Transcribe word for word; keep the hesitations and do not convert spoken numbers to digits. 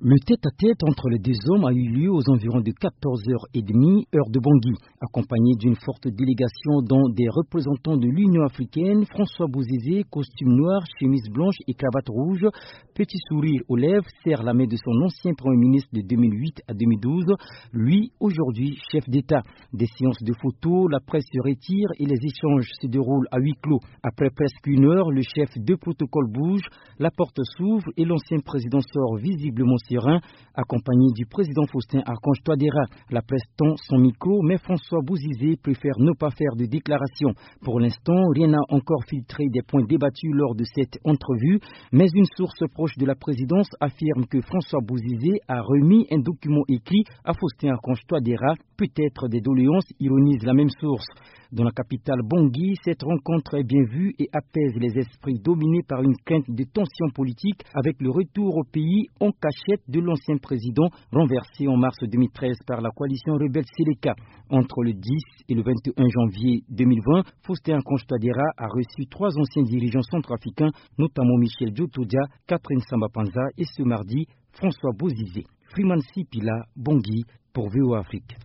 Le tête-à-tête entre les deux hommes a eu lieu aux environs de quatorze heures trente, heure de Bangui. Accompagné d'une forte délégation dont des représentants de l'Union africaine, François Bozizé, costume noir, chemise blanche et cravate rouge, petit sourire aux lèvres, serre la main de son ancien Premier ministre de deux mille huit à deux mille douze, lui, aujourd'hui, chef d'État. Des séances de photos, la presse se retire et les échanges se déroulent à huis clos. Après presque une heure, le chef de protocole bouge, la porte s'ouvre et l'ancien président sort visiblement serein, accompagné du président Faustin Archange Touadéra. La presse tend son micro, mais François Bozizé préfère ne pas faire de déclaration. Pour l'instant, rien n'a encore filtré des points débattus lors de cette entrevue, mais une source proche de la présidence affirme que François Bozizé a remis un document écrit à Faustin Archange Touadéra. Peut-être des doléances, ironise la même source. Dans la capitale Bangui, cette rencontre est bien vue et apaise les esprits dominés par une crainte de tension politique avec le retour au pays en cachette de l'ancien président renversé en mars deux mille treize par la coalition rebelle Séléka. Entre le dix et le vingt et un janvier deux mille vingt, Faustin Archange Touadéra a reçu trois anciens dirigeants centrafricains, notamment Michel Djotodia, Catherine Samba-Panza et ce mardi, François Bozizé. Freeman Sipila, Bangui, pour V O A Afrique.